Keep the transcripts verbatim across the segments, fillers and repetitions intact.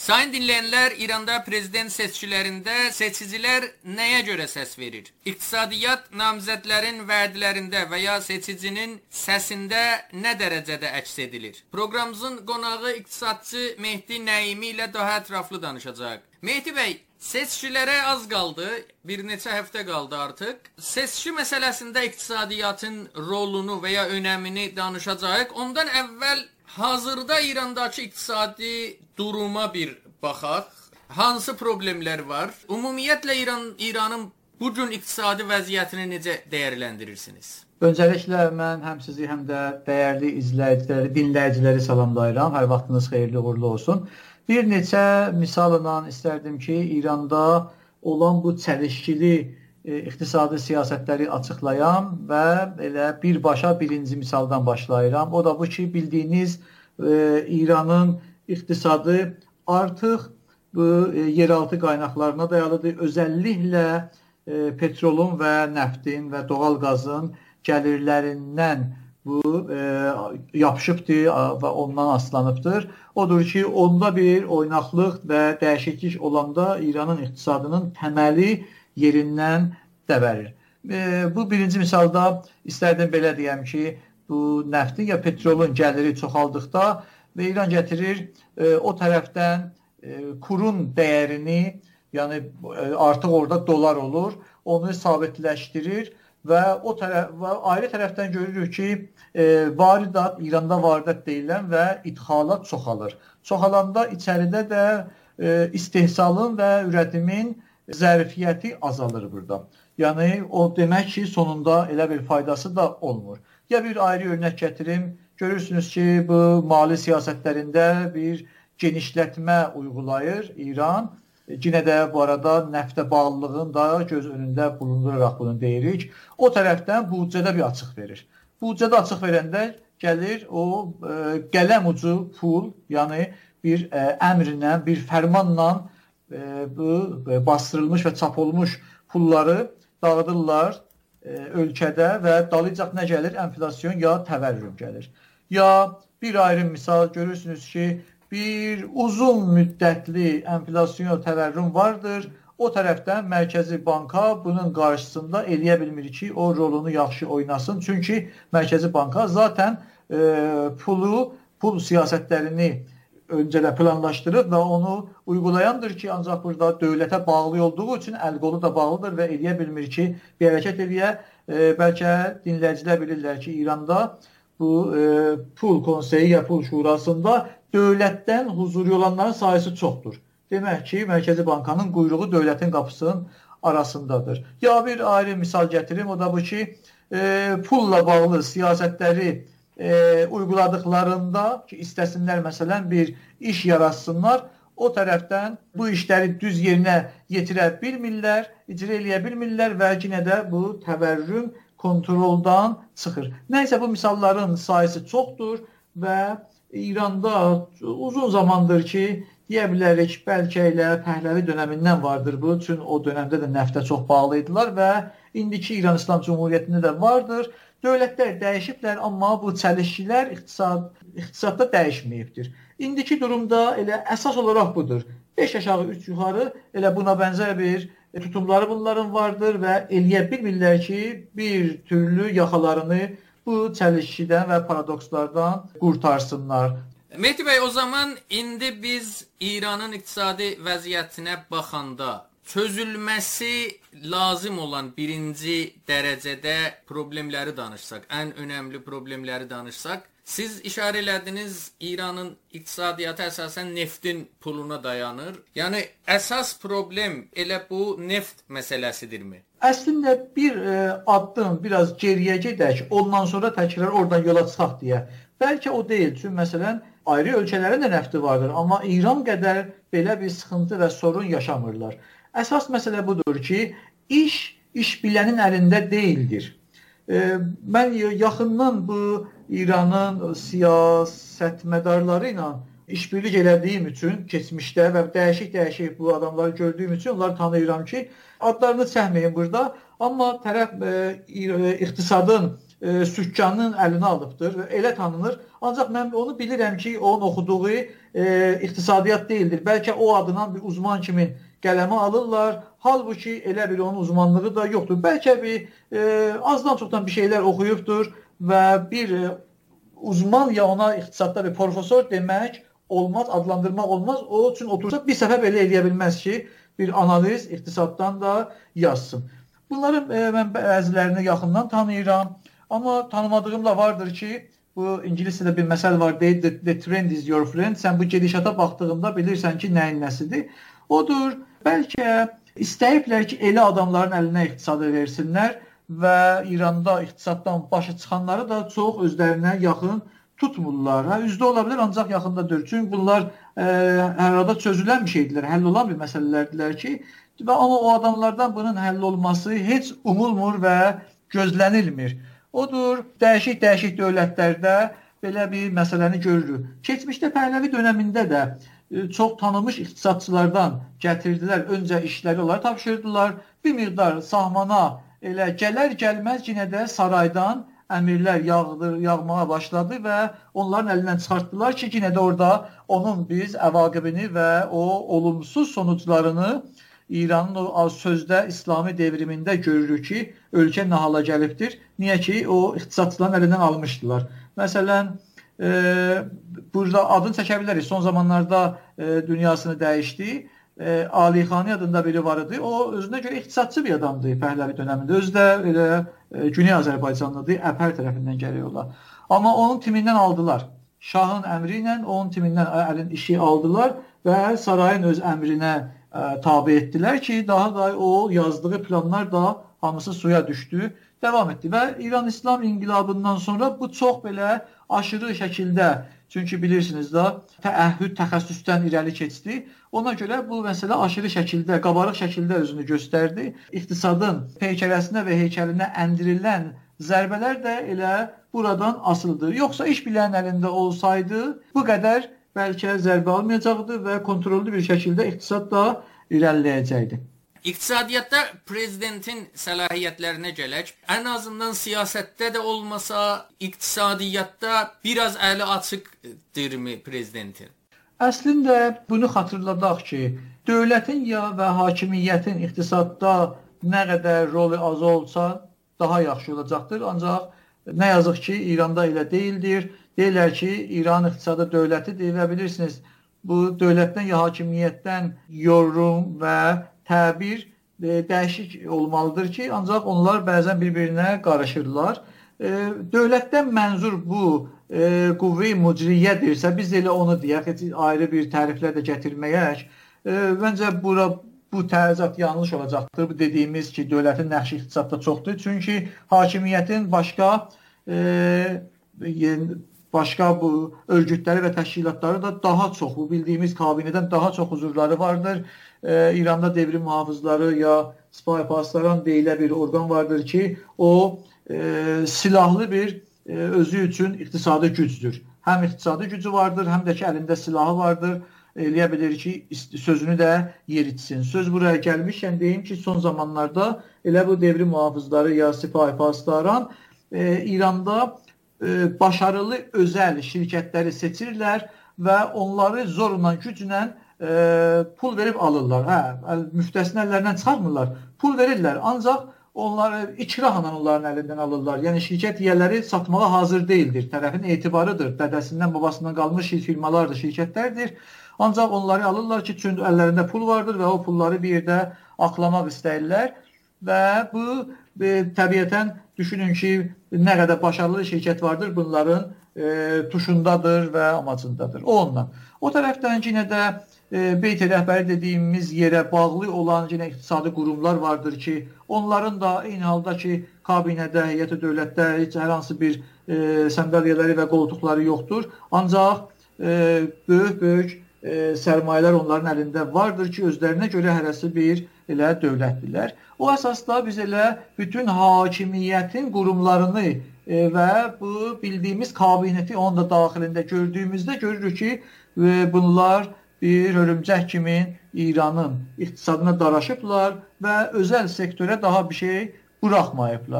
Sayın dinleyenler, İranda prezident seçkilərində seçicilər nəyə görə səs verir? İqtisadiyyat namizədlərin vədlərində və ya seçicinin səsində nə dərəcədə əks edilir? Proqramımızın qonağı iqtisadçı Mehdi Nəimi ilə daha ətraflı danışacaq. Mehdi bəy, seçkilərə az qaldı, bir neçə həftə qaldı artıq. Seçki məsələsində iqtisadiyyatın rolunu və ya önəmini danışacağıq. Ondan əvvəl hazırda İrandakı iqtisadi duruma bir baxaq. Hansı problemlər var? Ümumiyyətlə İran İranın bu gün iqtisadi vəziyyətini necə dəyərləndirirsiniz? Öncəliklə mən həm sizi, həm də dəyərli izləyiciləri, dinləyiciləri salamlayıram. Hər vaxtınız xeyirli uğurlu olsun. Bir neçə misalla istərdim ki, İranda olan bu çəlişkili e, iqtisadi siyasətləri açıqlayam və elə birbaşa birinci misaldan başlayıram. O da bu ki, bildiyiniz e, İranın iqtisadı artıq bu e, yeraltı qaynaqlarına dayalıdır. Özəlliklə e, petrolun və nəftin və doğal qazın gəlirlərindən bu e, yapışıbdır və ondan aslanıbdır. Odur ki, onda bir oynaqlıq və dəyişiklik olanda İranın iqtisadının təməli yerindən dəbərir. E, bu birinci misalda istərdim belə deyəm ki, bu nəftin ya petrolun gəliri çoxaldıqda və İran gətirir e, o tərəfdən e, kurun dəyərini, yəni e, artıq orada dolar olur, onu sabitləşdirir və o tərəf və ayrı tərəfdən görürük ki, e, varidat, İranda varidat deyilən və idxalat çoxalır. Çoxalanda içəridə də e, istehsalın və ürətimin zərfiyyəti azalır burada. Yəni o demək ki, sonunda elə bir faydası da olmur. Ya bir ayrı örnək gətirim, görürsünüz ki, bu mali siyasətlərində bir genişlətmə uyğulayır İran. Yenə də bu arada nəftə bağlılığını da göz önündə bulunduraraq bunu deyirik. O tərəfdən büdcədə bir açıq verir. Büdcədə açıq verəndə gəlir o e, qələm ucu pul, yəni bir e, əmrlə, bir fərmanla e, bu e, bastırılmış və çap olmuş pulları dağıdırlar e, ölkədə və dalıcaq nə gəlir? Enflasyon ya təvərrüm gəlir. Ya bir ayrı misal görürsünüz ki, bir uzun müddətli enflasyon təvərrüm vardır. O tərəfdən Mərkəzi Banka bunun qarşısında eləyə bilmir ki, o rolunu yaxşı oynasın. Çünki Mərkəzi Banka zaten e, pulu, pul siyasətlərini öncədə planlaşdırıb və onu uygulayandır ki, ancaq burada dövlətə bağlı olduğu üçün əl-qolu da bağlıdır və eləyə bilmir ki, bir hərəkət eləyə. E, bəlkə dinləyicilər bilirlər ki, İranda bu e, pul konseyi ya pul şurasında dövlətdən huzuri olanların sayısı çoxdur. Demək ki, Mərkəzi Bankanın quyruğu dövlətin qapısının arasındadır. Ya bir ayrı misal gətirim, o da bu ki, e, pulla bağlı siyasətləri e, uyguladıqlarında ki, istəsinlər məsələn bir iş yaratsınlar, o tərəfdən bu işləri düz yerinə yetirə bilmirlər, icra eləyə bilmirlər və yenə də bu təvərrüm kontroldan çıxır. Nəysə, bu misalların sayısı çoxdur və İranda uzun zamandır ki, deyə bilərik, bəlkə elə Pəhləvi dönəmindən vardır bu. Çünki o dönəmdə də nəftə çox bağlı idilər və indiki İran İslam Cumhuriyyətində də vardır. Dövlətlər dəyişiblər, amma bu çəlişkilər iqtisad, iqtisadda dəyişməyibdir. İndiki durumda elə əsas olaraq budur. beş aşağı üç yuxarı elə buna bənzər bir tutumları bunların vardır və eləyə bilmirlər ki, bir türlü yaxalarını bu çəlişkidən və paradokslardan qurtarsınlar. Mehdi bəy, o zaman indi biz İranın iqtisadi vəziyyətinə baxanda çözülməsi lazım olan birinci dərəcədə problemləri danışsaq, ən önəmli problemləri danışsaq, siz işarə elədiniz, İranın iqtisadiyyatı əsasən neftin puluna dayanır. Yəni əsas problem elə bu neft məsələsidirmi? Əslində bir e, addım biraz geriyə gedək, ondan sonra təkrar oradan yola çıxaq deyə. Bəlkə o deyil, çünki məsələn ayrı ölkələrin də nəfti vardır, amma İran qədər belə bir sıxıntı və sorun yaşamırlar. Əsas məsələ budur ki, iş, iş bilənin əlində deyildir. E, mən yaxından bu İranın siyasətmədarları ilə işbirlik elədiyim üçün keçmişdə və dəyişik-dəyişik bu adamları gördüyüm üçün onları tanıyıram ki, adlarını çəkməyim burada, amma tərəf e, iqtisadın e, sükkanın əlinə alıbdır və elə tanınır. Ancaq mən onu bilirəm ki, onun oxuduğu e, iqtisadiyyat deyildir. Bəlkə o adından bir uzman kimi qələmə alırlar. Halbuki elə bir onun uzmanlığı da yoxdur. Bəlkə bir e, azdan çoxdan bir şeylər oxuyubdur və bir e, uzman ya ona iqtisadda bir profesor demək olmaz, adlandırmaq olmaz. O üçün otursa bir səfər belə eləyə bilməz ki, bir analiz iqtisaddan da yazsın. Bunların e, mən bəzilərini yaxından tanıyıram. Amma tanımadığım da vardır ki, bu ingiliscədə bir məsəl var, deyir, the, the trend is your friend. Sən bu gedişata baxdığında bilirsən ki, nəyin nəsidir. Odur, bəlkə istəyiblər ki, elə adamların əlinə iqtisadı versinlər və İranda iqtisaddan başı çıxanları da çox özlərinə yaxın tutmurlar. Hə, üzdə ola bilər, ancaq yaxında deyil. Çünki bunlar e, hər arada çözülən bir şeydirlər, həll olan bir məsələlərdirlər ki, və amma o adamlardan bunun həll olması heç umulmur və gözlənilmir. Odur, dəyişik-dəyişik dövlətlərdə belə bir məsələni görürük. Keçmişdə Pəhləvi dönəmində də çox tanınmış iqtisadçılardan gətirdilər, öncə işləri onlara tapşırdılar. Bir miqdar sahmana elə gələr gəlməz yenə də saraydan əmirlər yağdır, yağmağa başladı və onların əlindən çıxartdılar ki, yenə də orada onun biz əvaqibini və o olumsuz sonuclarını İranın o sözdə İslami devrimində görürük ki, ölkə nə hala gəlibdir. Niyə ki, o iqtisadçıların əlindən almışdılar. Məsələn, e, burada adını çəkə bilərik. Son zamanlarda e, dünyasını dəyişdi. E, Alixani adında biri var idi. O özünə görə iqtisadçı bir adamdı Pəhləvi dönəmində. Özü də elə e, Güney Azərbaycanlıdır, Əpər tərəfindən gəlir ola. Amma onun timindən aldılar. Şahın əmri ilə onun timindən əlin işi aldılar və sarayın öz əmrinə ə, tabi etdilər ki, daha da o yazdığı planlar da hamısı suya düşdü, devam etdi. Və İran İslam İnqilabından sonra bu çox belə aşırı şəkildə, çünki bilirsiniz də, təəhhüd təxəssüsdən irəli keçdi. Ona görə bu məsələ aşırı şəkildə, qabarıq şəkildə özünü göstərdi. İqtisadın peykərəsinə və heykəlinə endirilən zərbələr də elə buradan asılıdır. Yoxsa iş bilən əlində olsaydı, bu qədər bəlkə zərbə almayacaqdı və kontrollü bir şəkildə iqtisad da irəliləyəcəkdi. İqtisadiyyatda prezidentin səlahiyyətlərinə gələk. Ən azından siyasətdə də olmasa, iqtisadiyyatda biraz əli açıqdırmı prezidentin? Əslində bunu xatırladaq ki, dövlətin ya və hakimiyyətin iqtisadda nə qədər rolu az olsa daha yaxşı olacaqdır. Ancaq nə yazıq ki, İranda elə deyildir. Deyirlər ki, İran iqtisadı dövlətidir və bilirsiniz, bu dövlətdən ya hakimiyyətdən yorum və təbir e, dəyişik olmalıdır ki, ancaq onlar bəzən bir-birinə qarışırlar. E, dövlətdən mənzur bu e, qüvvə mücriyyədirsə, biz elə onu deyək, ayrı bir təriflər də gətirməyək. E, məncə bura bu təzad yanlış olacaqdır. Bu dediyimiz ki, dövlətin nəqşi iqtisadda çoxdur. Çünki hakimiyyətin başqa e, başqa bu örgütləri və təşkilatları da daha çox, bu bildiyimiz kabinədən daha çox huzurları vardır. Ee, İranda devrim muhafızları ya spy pasların deyilə bir orqan vardır ki, o e, silahlı bir e, özü üçün iqtisadi gücdür. Həm iqtisadi gücü vardır, həm də ki əlində silahı vardır. Eləyə bilir ki, sözünü də yeritsin. Söz buraya gəlmişkən deyim ki, son zamanlarda elə bu devrim muhafızları ya spy pasların e, İranda e, başarılı özəl şirkətləri seçirlər və onları zorla, güclə E, pul verib alırlar. Hə, müftəsini əllərindən çıxarmırlar. Pul verirlər. Ancaq onları ikrahla onların əlindən alırlar. Yəni şirkət yiyələri satmağa hazır deyildir. Tərəfin etibarıdır. Dədəsindən, babasından qalmış firmalardır, şirkətlərdir. Ancaq onları alırlar ki, çünki əllərində pul vardır və o pulları bir yerdə aklamaq istəyirlər. Və bu e, təbiətən düşünün ki, nə qədər başarılı şirkət vardır, bunların e, tuşundadır və amacındadır. O ondan. O tərəfdən yenə də Beyt rəhbəri dediyimiz yerə bağlı olan yenə iqtisadi qurumlar vardır ki, onların da eyni halda ki, kabinədə, heyət-i dövlətdə heç hər hansı bir e, səndalyeləri və qoltuqları yoxdur. Ancaq böyük-böyük e, e, sərmayələr onların əlində vardır ki, özlərinə görə hərəsi bir elə dövlətdirlər. O əsasda biz elə bütün hakimiyyətin qurumlarını e, və bu bildiyimiz kabineti onun da daxilində gördüyümüzdə görürük ki, e, bunlar bir hörümcək kimi İranın iqtisadına daraşıblar və özəl sektöre daha bir şey buraxmayıblar.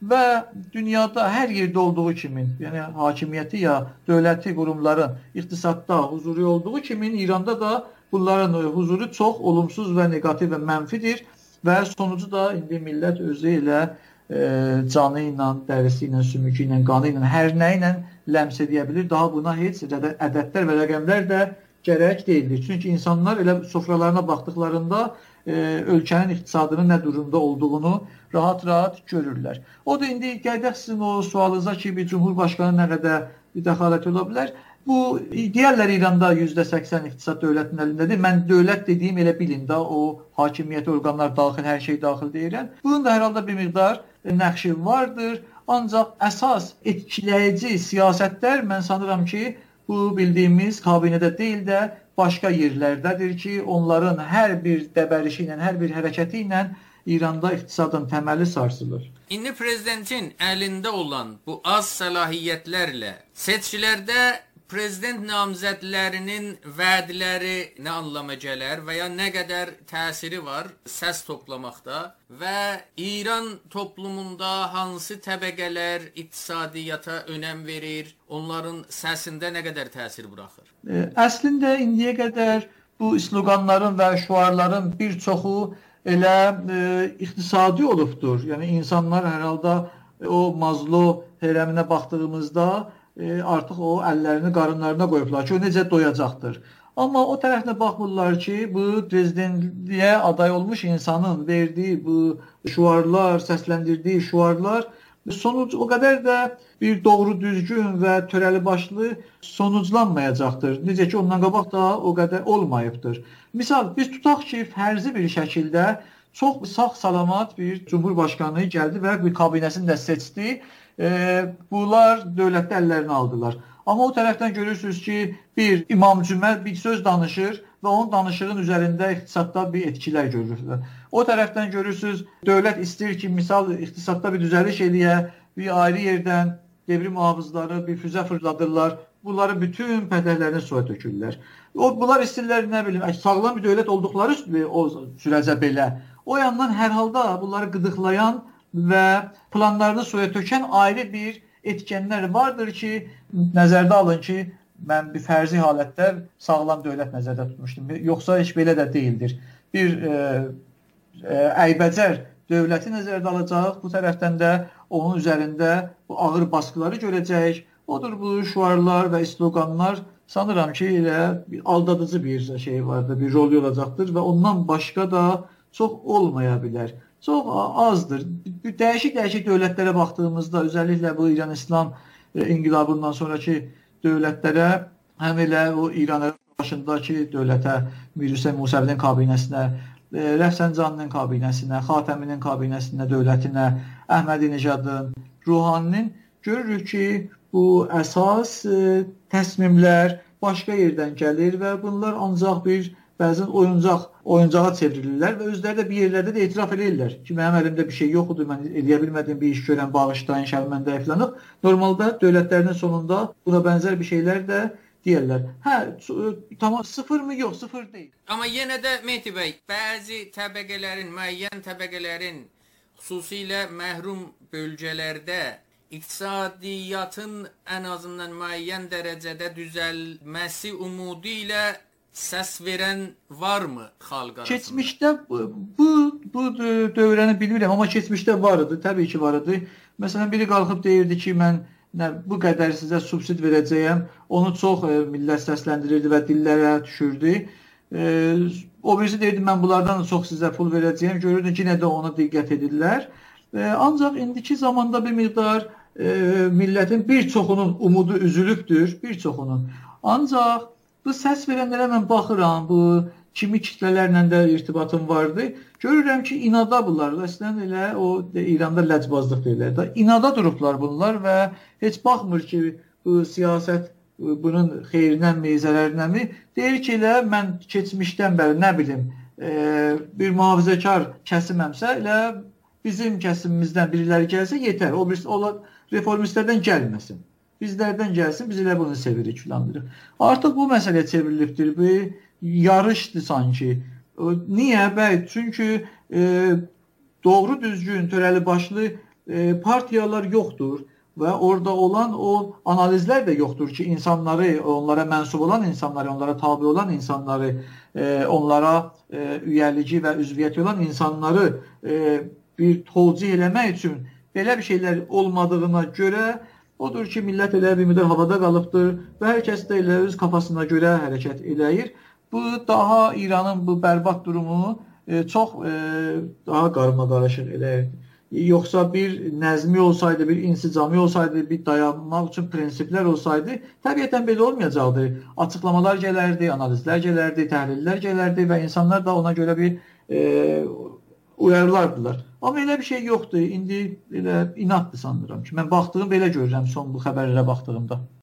və dünyada hər yerdə olduğu kimi, yəni hakimiyyəti ya dövləti qurumların iqtisadda huzuru olduğu kimi İranda da bunların huzuru çox olumsuz və negativ və mənfidir və sonucu da indi millət özü ilə e, canı ilə, dərisi ilə, sümükü ilə, qanı ilə, hər nə ilə ləms edə bilir. Daha buna heç ədədlər və rəqəmlər də gərək deyildir. Çünki insanlar elə sofralarına baxdıqlarında e, ölkənin iqtisadının nə durumda olduğunu rahat-rahat görürlər. O da indi gələk sizin o sualınıza ki, bir Cumhurbaşqanı nə qədər dəxalət ola bilər. Bu, deyərlər İranda yüzdə səksən iqtisad dövlətin əlindədir. Mən dövlət dediyim elə bilin də o hakimiyyət orqanlar daxil, hər şey daxil deyirəm. Bunun da hər halda bir miqdar nəqşi vardır. Ancaq əsas etkiləyici siyasətlər mən sanıram ki, bu bildiyimiz kabinədə deyil də başqa yerlərdədir ki, onların hər bir dəbərişi ilə, hər bir hərəkəti ilə İranda iqtisadın təməli sarsılır. İndi prezidentin əlində olan bu az səlahiyyətlərlə seçkilərdə prezident namizədlərinin vədləri nə anlama gələr və ya nə qədər təsiri var səs toplamaqda və İran toplumunda hansı təbəqələr iqtisadiyyata önəm verir, onların səsində nə qədər təsir buraxır? Əslində indiyə qədər bu sloqanların və şüarların bir çoxu elə e, iqtisadi olubdur. Yəni insanlar hər halda o Mazlo hərəminə baxdığımızda e, artıq o əllərini qarınlarına qoyublar ki, o necə doyacaqdır. Amma o tərəflə baxmırlar ki, bu prezidentliyə aday olmuş insanın verdiyi bu şüarlar, səsləndirdiyi şüarlar sonuc o qədər də bir doğru düzgün və törəli başlı sonuclanmayacaqdır. Necə ki, ondan qabaq da o qədər olmayıbdır. Misal, biz tutaq ki, fərzi bir şəkildə çox sağ-salamat bir Cumhurbaşqanı gəldi və bir kabinəsini də seçdi. E, bunlar dövlətdə əllərini aldılar. Amma o tərəfdən görürsünüz ki, bir imam cümə bir söz danışır və onun danışığın üzərində iqtisadda bir etkilər görülür. O tərəfdən görürsünüz, dövlət istəyir ki, misal iqtisadda bir düzəliş eləyə, bir ayrı yerdən devrim muhafızları bir füzə fırladırlar. Bunları bütün pətəhlərini suya tökürlər. O, bunlar istəyirlər, nə bilim, sağlam bir dövlət olduqları o sürəcə belə. O yandan hər halda bunları qıdıqlayan və planlarını suya tökən ayrı bir etkenlər vardır ki, nəzərdə alın ki, mən bir fərzi halətdə sağlam dövlət nəzərdə tutmuşdum. Yoxsa heç belə də deyildir. Bir e, e, əybəcər dövləti nəzərdə alacaq, bu tərəfdən də onun üzərində bu ağır baskıları görəcək. Odur bu şüarlar və sloqanlar sanıram ki, elə bir aldadıcı bir şey vardır, bir rol olacaqdır və ondan başqa da çox olmaya bilər. Çox azdır. Dəyişik-dəyişik dövlətlərə baxdığımızda, özəlliklə bu İran İslam inqilabından sonraki dövlətlərə, həm elə o İran başındakı dövlətə, Mir Hüseyn Musəvinin kabinəsinə, Rəfsəncaninin kabinəsinə, Xatəminin kabinəsinə, dövlətinə, Əhmədinəcadın, Ruhaninin görürük ki, bu əsas təsmimlər başqa yerdən gəlir və bunlar ancaq bir bəzən oyuncaq, oyuncağa çevrilirlər və özləri də bir yerlərdə də etiraf edirlər ki, mənim əlimdə bir şey yoxdur, mən eləyə bilmədiyim bir iş görən, bağışlayın, şərmən dəiflənib. Normalda dövlətlərinin sonunda buna bənzər bir şeylər də deyirlər. Hə, tamam, sıfır mı? Yox, sıfır deyil. Amma yenə də Mehdi bəy, bəzi təbəqələrin, müəyyən təbəqələrin, xüsusilə məhrum bölgələrdə iqtisadiyyatın ən azından müəyyən dərəcədə düzəlməsi umudu ilə səs verən varmı xalq arasında? Keçmişdə bu, bu, bu dövrəni bilmirəm, amma keçmişdə var idi, təbii ki var idi. Məsələn, biri qalxıb deyirdi ki, mən nə, bu qədər sizə subsid verəcəyəm, onu çox e, millət səsləndirirdi və dillərə düşürdü. E, o birisi deyirdi, mən bunlardan çox sizə pul verəcəyəm, görürdün ki, nə də ona diqqət edirlər. E, ancaq indiki zamanda bir miqdar e, millətin bir çoxunun umudu üzülübdür, bir çoxunun. Ancaq bu səs verənlərə mən baxıram, bu kimi kitlələrlə də irtibatım vardı. Görürəm ki, inada bunlar. Əslən elə o İranda ləcbazlıq deyirlər də. İnada durublar bunlar və heç baxmır ki, bu siyasət bunun xeyrinənmi, zərərinənmi. Deyir ki, elə mən keçmişdən bəri, nə bilim, e, bir mühafizəkar kəsiməmsə, elə bizim kəsimimizdən biriləri gəlsə yetər. O birisi o reformistlərdən gəlməsin. Bizlərdən gəlsin, biz elə bunu sevirik, filandırıq. Artıq bu məsələyə çevrilibdir, bu yarışdır sanki. Niyə? Bəy, çünki e, doğru düzgün, törəli başlı e, partiyalar yoxdur və orada olan o analizlər də yoxdur ki, insanları, onlara mənsub olan insanları, onlara tabi olan insanları, e, onlara e, üyəlici və üzviyyəti olan insanları e, bir tolcih eləmək üçün belə bir şeylər olmadığına görə odur ki, millət elə bir müddət havada qalıbdır və hər kəs də elə öz kafasına görə hərəkət eləyir. Bu daha İranın bu bərbad durumu e, çox e, daha qarma-qarışıq eləyir. Yoxsa bir nəzmi olsaydı, bir insicami olsaydı, bir dayanmaq üçün prinsiplər olsaydı, təbiətən belə olmayacaqdı. Açıqlamalar gələrdi, analizlər gələrdi, təhlillər gələrdi və insanlar da ona görə bir e, uyarılardılar. Amma elə bir şey yoxdur. İndi elə inatdır sanıram ki, mən baxdığım belə görürəm son bu xəbərlərə baxdığımda.